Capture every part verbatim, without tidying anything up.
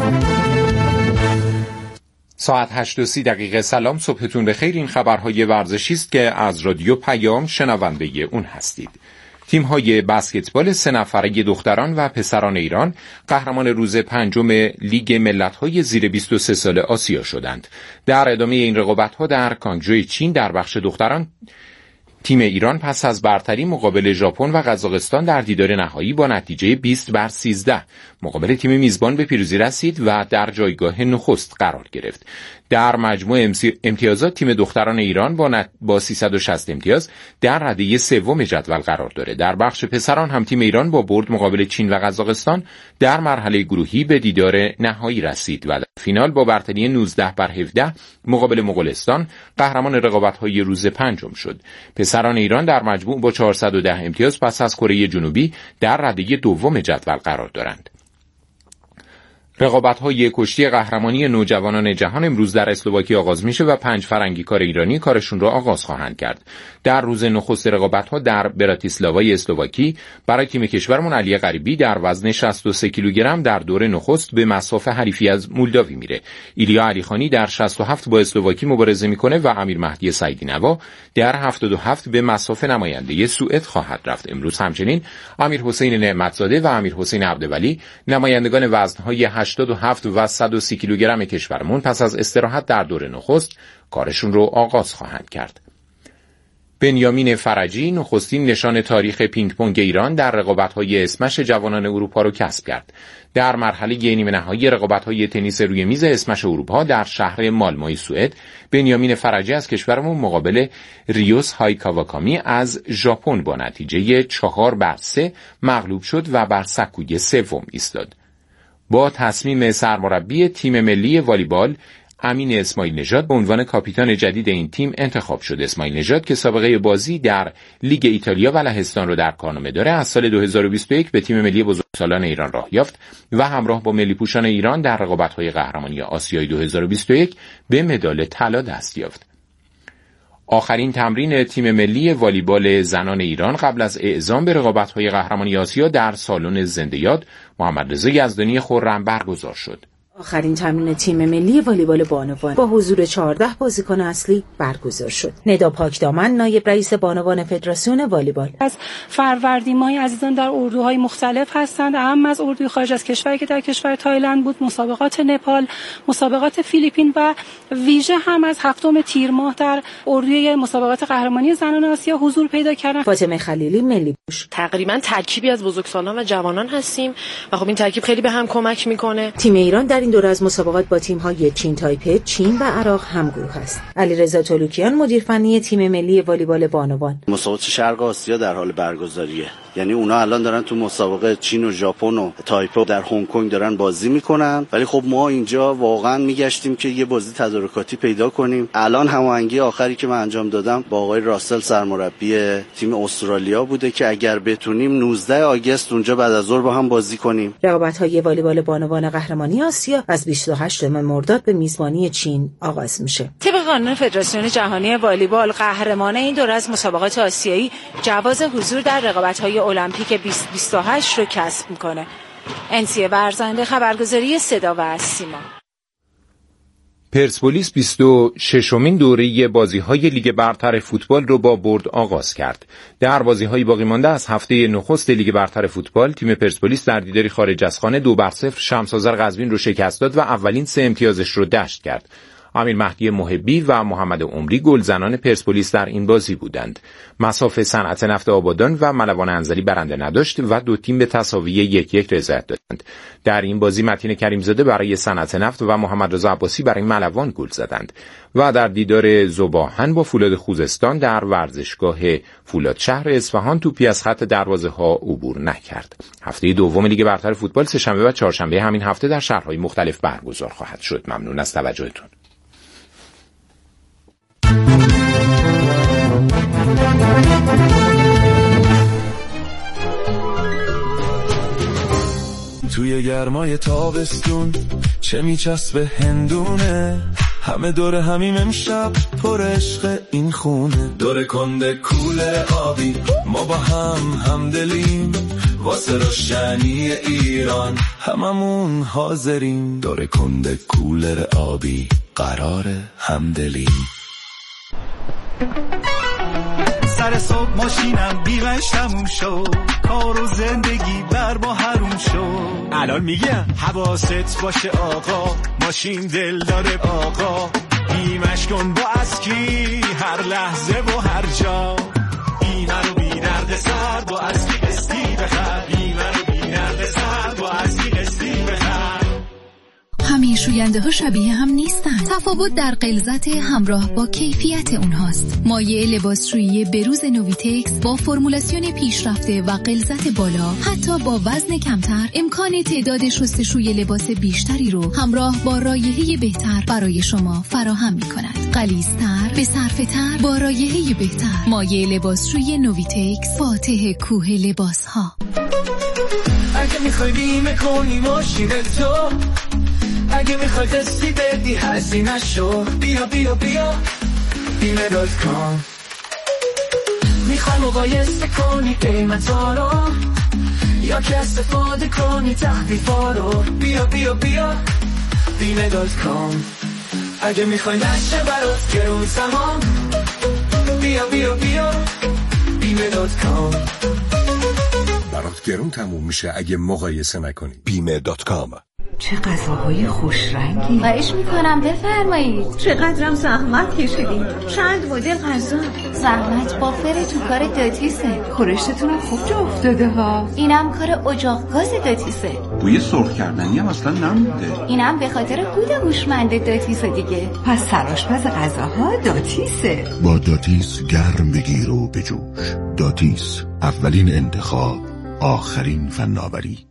ساعت هشت و سی دقیقه. سلام، صبحتون بخیر. این خبرهای ورزشی است که از رادیو پیام شنونده اون هستید. تیم‌های بسکتبال سه نفره دختران و پسران ایران قهرمان روز پنجم لیگ ملت‌های زیر بیست و سه ساله آسیا شدند. در ادامه این رقابت‌ها در کانگجوی چین در بخش دختران تیم ایران پس از برتری مقابل ژاپن و قزاقستان در دیدار نهایی با نتیجه بیست بر سیزده مقابل تیم میزبان به پیروزی رسید و در جایگاه نخست قرار گرفت. در مجموع امتیازات تیم دختران ایران با نت... با سیصد و شصت امتیاز در رده سوم جدول قرار داره. در بخش پسران هم تیم ایران با برد مقابل چین و قزاقستان در مرحله گروهی به دیدار نهایی رسید و در فینال با برتری نوزده بر هفده مقابل مغولستان قهرمان رقابت‌های روز پنجم شد. پسران ایران در مجموع با چهارصد و ده امتیاز پس از کره جنوبی در رده دوم جدول قرار دارند. رقابت‌های کشتی قهرمانی نوجوانان جهان امروز در اسلواکی آغاز میشه و پنج فرنگیکار ایرانی کارشون را آغاز خواهند کرد. در روز نخست رقابت‌ها در براتیسلاوای اسلواکی برای تیم کشورمون علی غریبی در وزن شصت و سه کیلوگرم در دور نخست به مصاف حریفی از مولداوی میره. ایلیا علیخانی در شصت و هفت با اسلواکی مبارزه میکنه و امیر مهدی سعیدی نوا در هفتاد و هفت به مصاف نماینده سوئد خواهد رفت. امروز همچنین امیر حسین نعمتزاده و امیر حسین عبدولی نمایندگان وزن‌های هشتاد و هفت و صد و سی کیلوگرم کشورمون پس از استراحت در دور نخست کارشون رو آغاز خواهند کرد. بنیامین فرجی نخستین نشان تاریخ پینگ پونگ ایران در رقابت‌های اسمش جوانان اروپا رو کسب کرد. در مرحله نیمه نهایی رقابت‌های تنیس روی میز اسمش اروپا در شهر مالموی سوئد بنیامین فرجی از کشورمون مقابل ریوس های کاواکامی از ژاپن با نتیجه چهار بر سه مغلوب شد و بر سکوی سوم ایستاد. با تصمیم سرمربی تیم ملی والیبال امین اسماعیل نژاد به عنوان کاپیتان جدید این تیم انتخاب شد. اسماعیل نژاد که سابقه بازی در لیگ ایتالیا و لهستان رو در کارنامه داره از سال دو هزار و بیست و یک به تیم ملی بزرگسالان ایران راه یافت و همراه با ملی پوشان ایران در رقابت‌های قهرمانی آسیای دو هزار و بیست و یک به مدال طلا دست یافت. آخرین تمرین تیم ملی والیبال زنان ایران قبل از اعزام به رقابت‌های قهرمانی آسیا در سالن زنده یاد محمد رضا یزدانی خرم برگزار شد. آخرین تمرین تیم ملی والیبال بانوان با حضور چهارده بازیکن اصلی برگزار شد. ندا پاکدامن نایب رئیس بانوان فدراسیون والیبال از فروردین ماه عزیزان در اردوهای مختلف هستند، اهم از اردوی خارج از کشور که در کشور تایلند بود، مسابقات نپال، مسابقات فیلیپین و ویژه هم از هفتم تیر ماه در اردوی مسابقات قهرمانی زنان آسیا حضور پیدا کردند. فاطمه خلیلی ملی پوش. تقریبا ترکیبی از بزرگسالان و جوانان هستیم و خب این ترکیب خیلی به هم کمک میکنه. تیم ایران در این دوره از مسابقات با تیم‌های چین تایپه، چین و عراق همگروه است. علیرضا تولوکیان مدیر فنی تیم ملی والیبال بانوان. مسابقات شرق آسیا در حال برگزاریه. یعنی اونا الان دارن تو مسابقه چین و ژاپن و تایپه در هنگ کنگ دارن بازی میکنن، ولی خب ما اینجا واقعا میگشتیم که یه بازی تدارکاتی پیدا کنیم. الان هماهنگی آخری که من انجام دادم با آقای راسل سرمربی تیم استرالیا بوده که اگر بتونیم نوزده آگوست اونجا بعد از ظهر با هم بازی کنیم. رقابت‌های والیبال بانوان قهرمانی آسیا از بیست و هشتم مرداد به میزبانی چین آغاز میشه. طبق قانون فدراسیون جهانی والیبال قهرمان این دوره از مسابقات آسیایی جواز حضور در رقابت‌های المپیک بیست بیست و هشت رو کسب میکنه. انسیه ورزنده، خبرگزاری صدا و سیما. پرسپولیس بیست و ششمین دوره بازی‌های لیگ برتر فوتبال رو با برد آغاز کرد. در بازی‌های باقی مانده از هفته نخست لیگ برتر فوتبال تیم پرسپولیس در دیداری خارج از خانه دو بر صفر شمس آذر قزوین رو شکست داد و اولین سه امتیازش رو دشت کرد. امیر مهدی محبی و محمد عمری گلزنان پرسپولیس در این بازی بودند. مصاف صنعت نفت آبادان و ملوان انزلی برنده نداشت و دو تیم به تساوی یک یک رضایت دادند. در این بازی متین کریمزاده برای صنعت نفت و محمد رضا عباسی برای ملوان گل زدند و در دیدار ذوباهن با فولاد خوزستان در ورزشگاه فولاد شهر اصفهان توپی از خط دروازه ها عبور نکرد. هفته دوم لیگ برتر فوتبال سه‌شنبه و چهارشنبه همین هفته در شهرهای مختلف برگزار خواهد شد. ممنون از توجهتون. توی گرمای تابستون چه میچسبه هندونه، همه دور همیم امشب پر عشق این خونه، دور کنده کوله آبی ما با هم همدلیم، واسه روشنی ایران. هممون حاضریم دور کنده کولر آبی، قرار همدلیم. سر صبح ماشینم بیمش تموم شد، کار و زندگی بر ما حروم شد. الان میگم حواست باشه آقا، ماشین دل داره آقا. بیمش کن با اسکی هر لحظه و هر جا. بیمه رو بی درد سر با اسکی قسطی بخر. بیمه رو بی درد سر با اسکی قسطی بخر. همه شوینده ها شبیه هم نیستن. تفاوت در غلظت همراه با کیفیت اونهاست. مایع لباسشویی بروز نویتکس با فرمولاسیون پیشرفته و غلظت بالا، حتی با وزن کمتر، امکان تعداد شستشوی لباس بیشتری رو همراه با رایحه بهتر برای شما فراهم می‌کند. غلیظ‌تر، به صرفه‌تر، با رایحه بهتر. مایع لباسشویی نویتکس، فاتح کوه لباس‌ها. اگه می‌خوای بیمه کنی ماشین تو، اگه میخوای قسطی بدی هزینه شو، بیا بیا بیا بیمه دات کام. میخوای مقایسه کنی قیمتا رو، یا که استفاده کنی تخفیفا رو، بیا بیا بیا بیمه دات کام. اگه میخوای نشه برات گرون زمان، بیا بیا بیا بیمه دات کام. برات گرون تموم میشه اگه مقایسه نکنی. بیمه دات کام. چه غذاهای خوش رنگی. خواهش میکنم بفرمایید. چقدرم زحمت کشیدین. چند مدل غذا. زحمت بافر تو کار داتیسه. خورشتتون خوب جا افتاده ها. اینم کار اجاق گاز داتیسه. بوی سرخ کردنی هم اصلا نمونده. اینم به خاطر کود هوشمند داتیسه دیگه. پس سرآشپز غذاها داتیسه. با داتیس گرم بگیر و بجوش. داتیس، اولین انتخاب، آخرین فناوری.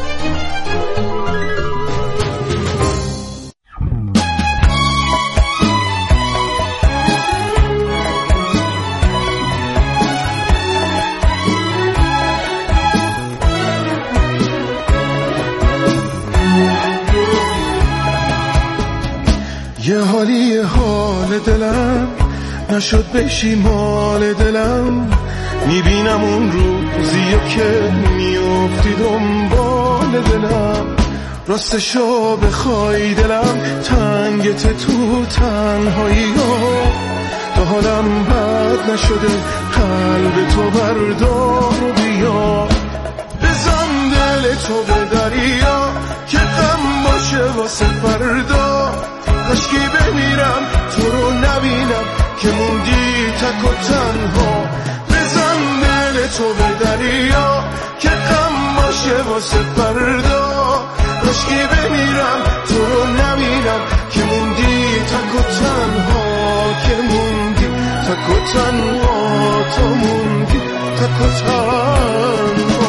یه حالی حال دلم نشد بشی مال دلم. میبینم اون روزی که میافتی دنبال دلم. راستشو بخوای دلم تنگت تو تنهایی ها. تا حالم بد نشده قلب تو بردار و بیا. بزن دل تو به دریا که غم باشه واسه فردا. کاشکی بمیرم تو رو نبینم که موندی تک و تنها. بزن دل تو به دریا که غم باشه واسه فردا. کاشکی بمیرم تو رو نبینم که موندی تک و تنها. که موندی تک و تنها. تو موندی تک و تنها.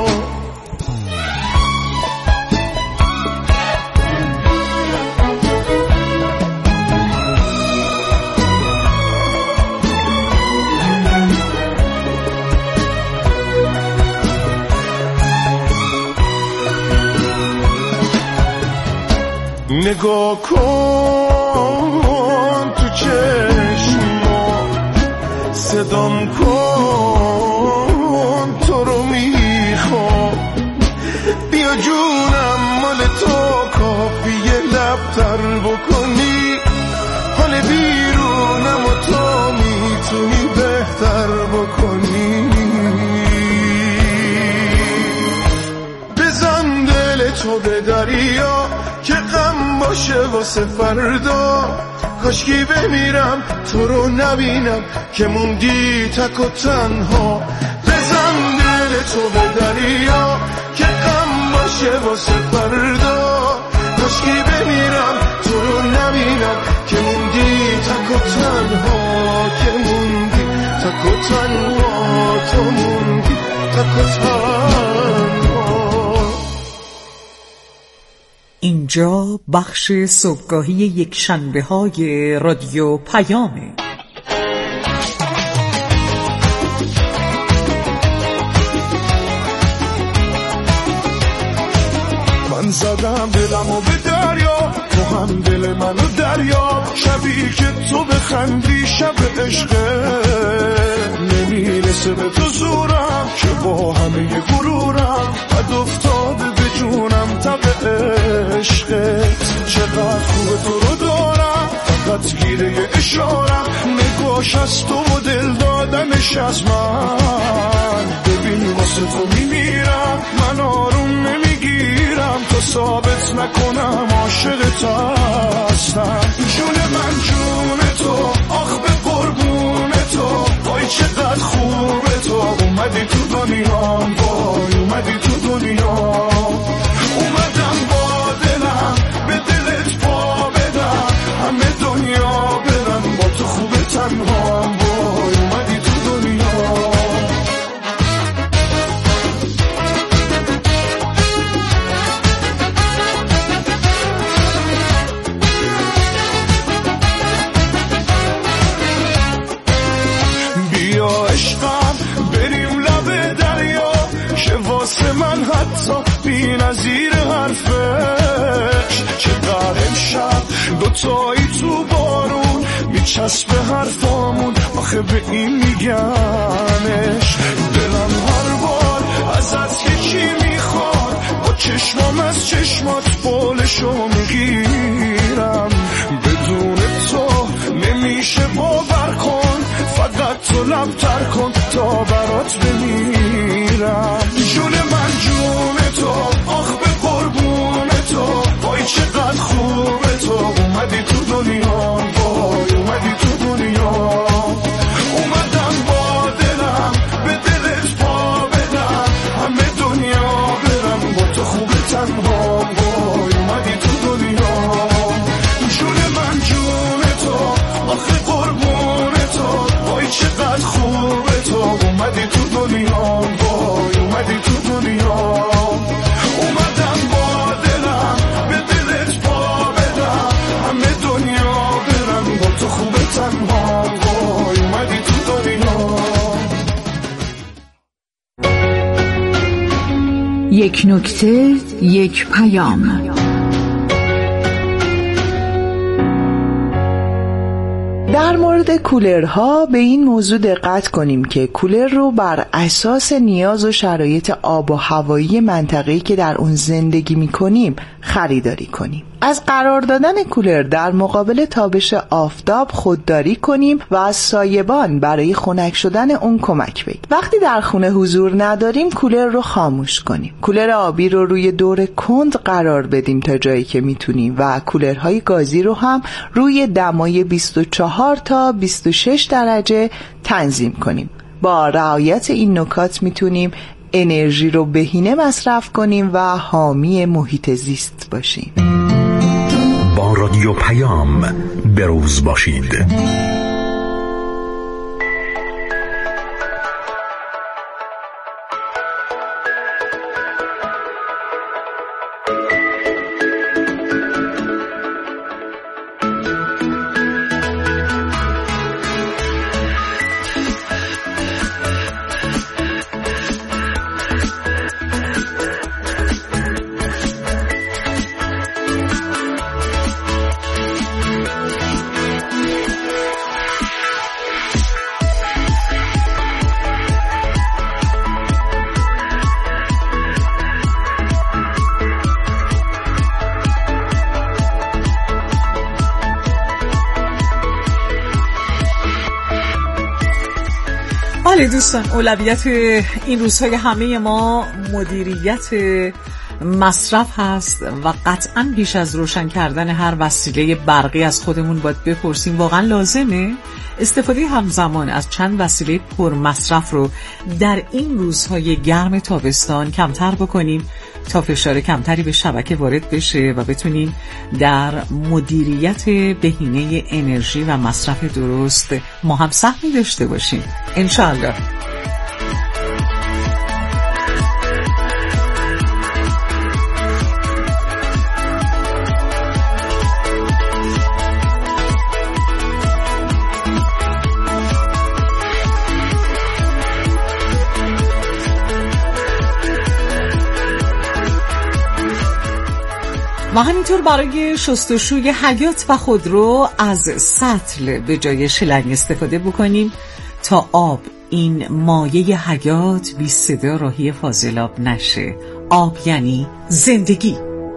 نگاه کن تو چشما، صدام کن تو رو میخوام. بیا جونم مال تو کافیه لبتر بکنی. حال بیرونم و تو میتونی بهتر بکنی. بزن دل تو به دریا که غم باشه واسه فردا. کاشکی بمیرم تو رو نبینم که موندی تک و تنها. بزن دل تو به دریا که غم باشه واسه فردا. کاشکی بمیرم تو رو نبینم که موندی تک و تنها. که موندی تک و تنها. تو موندی تک و تنها. اینجا بخش صبحگاهی یک شنبه های رادیو پیامه. من زدم دلمو به دریا، تو هم دل منو دریا. شبی که تو بخندی شب عشقه، نمیرسه عاشق تو زورم که با همه غرورم بد افتاده به جونم تب عشقت. چقدر خوب تو رو دارم فقط گیره اشارم، نگاش از تو و دل دادنش از من. ببین واسه تو میمیرم من آروم نمیگیرم تا ثابت نکنم عاشقت هستم. جون من جون تو آخ به قربون تو، وای چقدر خوبه تو اومدی تو دنیا، وای اومدی تو دنیا. اومدم با دلم به دلت پا بدم، همه دنیا برم با تو خوبه تنها، وای اومدی تو دنیا. بیا عشقم بریم لب دریا، که واسه من حتی بی نظیر حرفش. چقدر امشب دوتایی تو بارون میچسبه حرفامون، آخه به این میگنش. دلم هر بار ازت یکی میخواد، با چشمام از چشمات بالشو میگیرم. بدون تو نمیشه باور کن، فقط تو لب تر کن تا برات بمیرم. جون من جون تو آخ به قربون تو، وای چقدر خوبه تو اومدی تو دنیا، وای اومدی تو دنیا. اومدم با دلم به دلت پا بدم، همه دنیا برم با تو خوبه تنها، وای اومدی تو دنیا. جون من جون تو آخ قربون تو، وای چقدر خوبه تو اومدی تو دنیا، وای اومدی تو دنیا. اومدم با دلم به دلت پا بدم، همه دنیا برم با تو خوبه تنها، وای اومدی تو دنیا. یک نکته یک پیام. در مورد کولرها به این موضوع دقت کنیم که کولر رو بر اساس نیاز و شرایط آب و هوایی منطقه‌ای که در اون زندگی می‌کنیم خریداری کنیم. از قرار دادن کولر در مقابل تابش آفتاب خودداری کنیم و از سایبان برای خنک شدن اون کمک بگیریم. وقتی در خونه حضور نداریم کولر رو خاموش کنیم. کولر آبی رو روی دور کند قرار بدیم تا جایی که میتونیم و کولرهای گازی رو هم روی دمای بیست و چهار تا بیست و شش درجه تنظیم کنیم. با رعایت این نکات میتونیم انرژی رو بهینه مصرف کنیم و حامی محیط زیست باشیم. با رادیو پیام بروز باشید. بله دوستان، اولویت این روزهای همه ما مدیریت مصرف هست و قطعاً بیش از روشن کردن هر وسیله برقی از خودمون باید بپرسیم واقعاً لازمه؟ استفاده همزمان از چند وسیله پرمصرف رو در این روزهای گرم تابستان کمتر بکنیم تا فشار کمتری به شبکه وارد بشه و بتونیم در مدیریت بهینه انرژی و مصرف درست ما هم سهمی داشته باشیم انشاءالله. و همینطور برای شستشوی حیات و خودرو از سطل به جای شلنگ استفاده بکنیم تا آب این مایه حیات بی صدا راهی فاضلاب نشه. آب یعنی زندگی.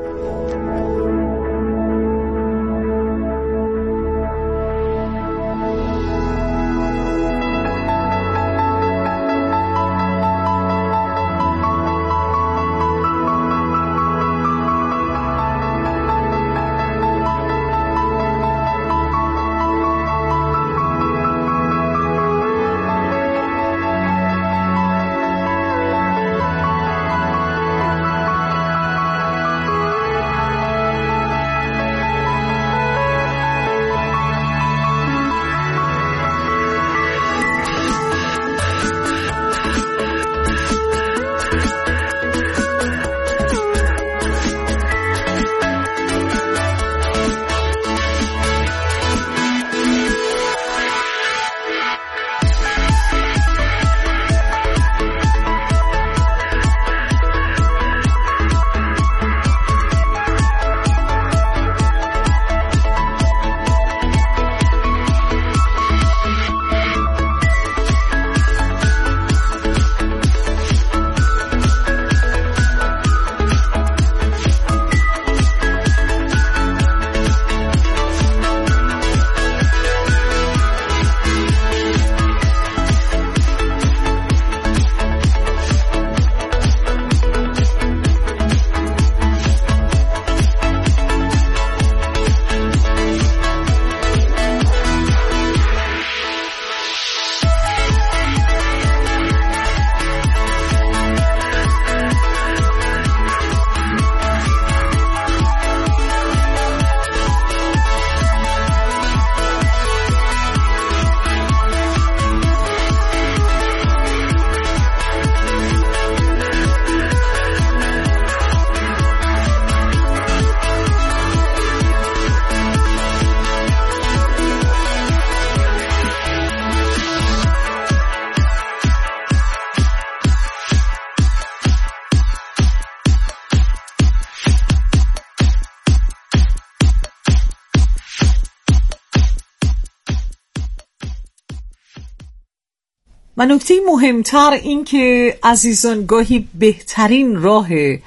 و نکته مهمتر این که عزیزان گاهی بهترین راه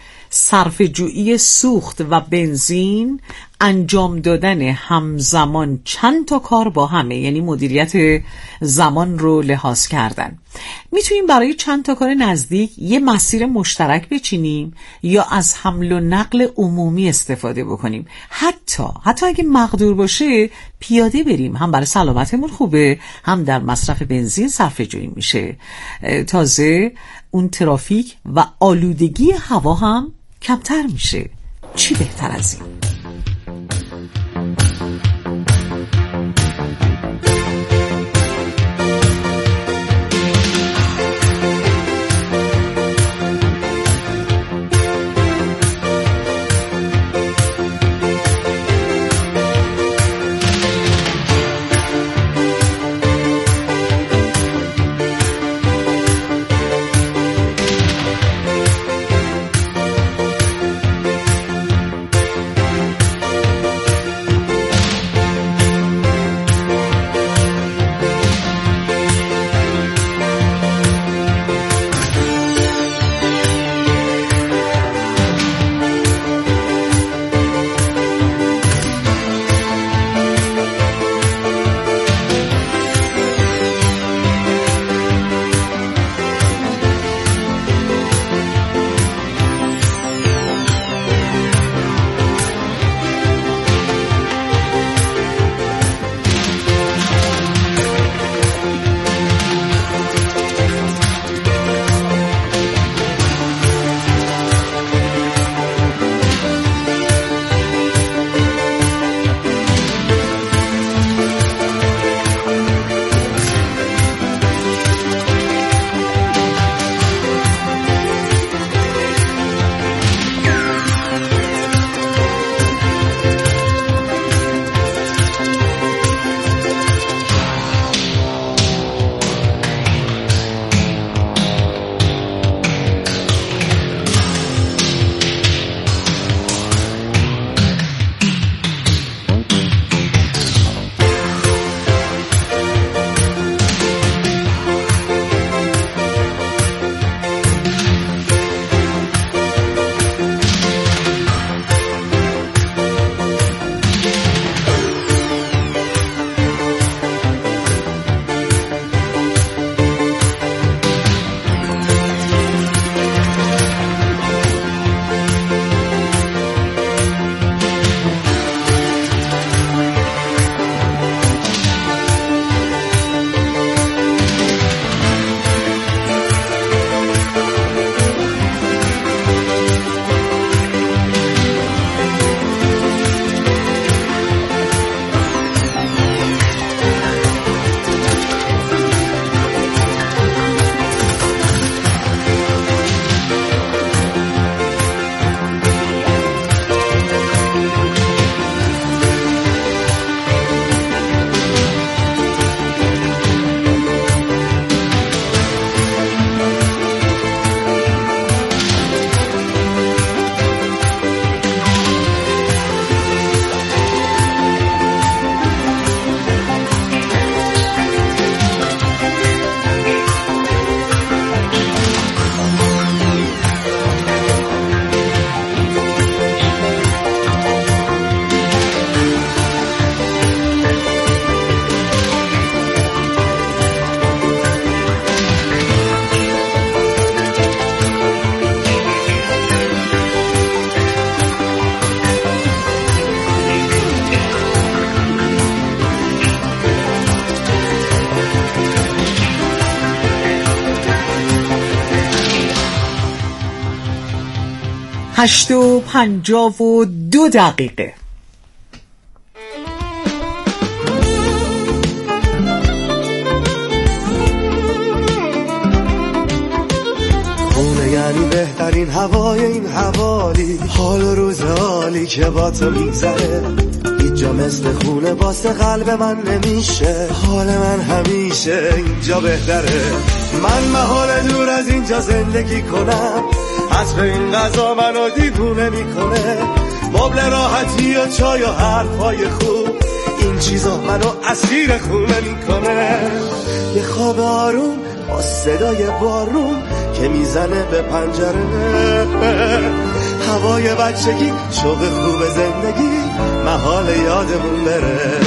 صرف جویی سوخت و بنزین انجام دادن همزمان چند تا کار با همه، یعنی مدیریت زمان رو لحاظ کردن. میتونیم برای چند تا کار نزدیک یه مسیر مشترک بچینیم یا از حمل و نقل عمومی استفاده بکنیم. حتی حتی اگه مقدور باشه پیاده بریم، هم برای سلامتمون خوبه، هم در مصرف بنزین صرفه جویی میشه. تازه اون ترافیک و آلودگی هوا هم کمتر میشه. چی بهتر از این؟ هشت و پنجاه و دو دقیقه. خونه یعنی بهترین هوای این حوالی، حال و روز حالی که با تو میگذره، هیچ جا مثل خونه واسه قلب من نمیشه، حال من همیشه اینجا بهتره. من محال دور از اینجا زندگی کنم، عطر این غذا منو دیوونه میکنه، مبل راحتی و چای و حرفای خوب، این چیزا منو اسیر خونه میکنه. یه خواب آروم با صدای بارون که میزنه به پنجره، هوای بچگی، شوق خوب زندگی، محال یادمون بره.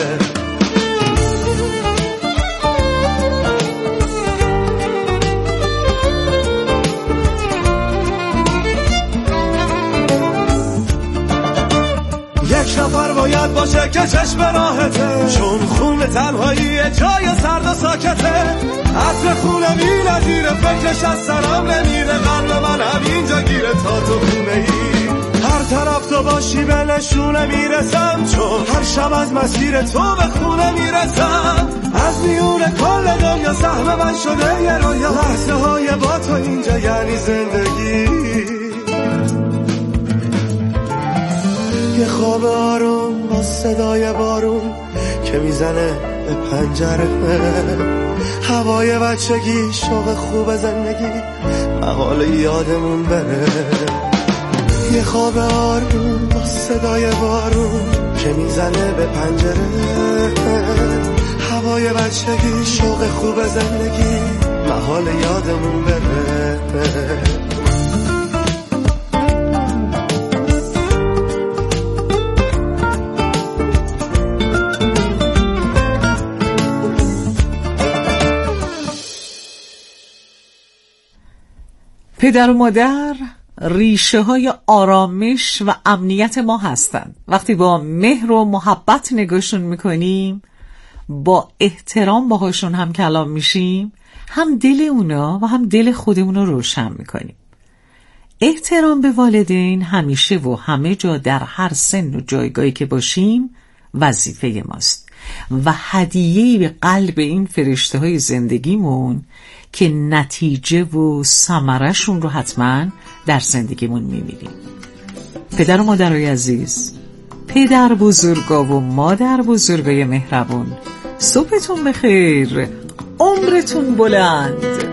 یک نفر باید باشه که چشم راحته، چون خونه تنهایی جای سرد و ساکته، عطر خونه بی نظیره، فکرش از سرم نمیره، قلب من همینجا گیره تا تو خونه ای. هر طرف تو باشی به نشونه میرسم، چون هر شب از مسیر تو به خونه میرسم. از میون کل دنیا سهم من شده یه رویا، لحظه های با تو اینجا یعنی زندگی. یه خواب آروم با صدای بارون که میزنه به پنجره، هوای بچگی، شوق خوب زندگی، محال یادمون بره. یه خواب آروم با صدای بارون که میزنه به پنجره، هوای بچگی، شوق خوب زندگی، محال یادمون بره. پدر و مادر ریشه های آرامش و امنیت ما هستند. وقتی با مهر و محبت نگاهشون میکنیم، با احترام باهاشون هم کلام میشیم، هم دل اونا و هم دل خودمون رو روشن میکنیم. احترام به والدین همیشه و همه جا در هر سن و جایگاهی که باشیم وظیفه ماست و هدیه‌ای به قلب این فرشته های زندگیمون که نتیجه و ثمره‌شون رو حتما در زندگیمون می‌بینیم. پدر و مادرای عزیز، پدر بزرگا و مادر بزرگای مهربون، صبحتون بخیر، عمرتون بلند.